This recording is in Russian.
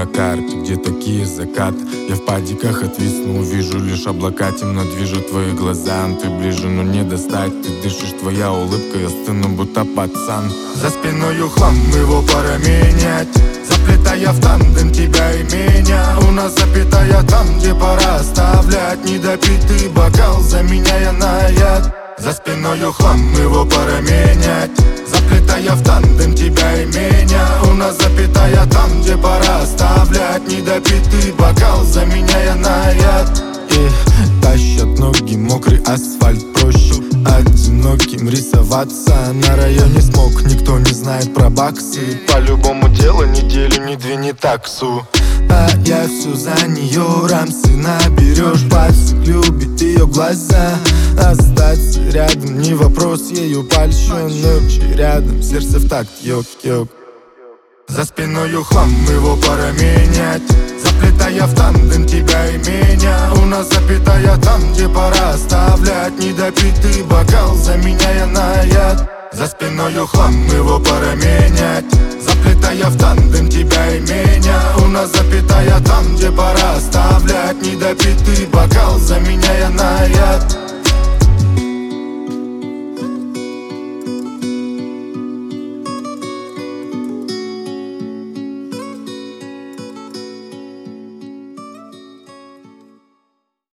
на карте, где такие закаты. Я в падиках отвисну, увижу лишь облака. Темно движут твои глаза, ты ближе, но не достать. Ты дышишь, твоя улыбка, я стыну, будто пацан. За спиною хлам, его пора менять, заплетая в тандем тебя и меня. У нас запятая там, где пора оставлять недопитый бокал, заменяя на яд. За спиною хлам, его пора менять, заплетая в тандем тебя и меня. У нас запятая там, где пора оставлять недопитый бокал, заменяя на яд. И тащат ноги, мокрый асфальт, проще одиноким рисоваться. На районе смог, никто не знает про баксы. По-любому дело неделю не двини таксу. А я все за нее, рамсы наберешь, пальцы любит ее глаза. Остаться рядом не вопрос, ею польщен, ночи рядом, сердце в такт, йок-йок. За спиною хлам, его пора менять, заплетая в тандем тебя и меня. У нас запятая там, где пора оставлять недопитый бокал, заменяя на яд. За спиною хлам, его пора менять, заплетая в тандем тебя и меня. У нас запятая там, где пора оставлять недопитый бокал, заменяя на яд.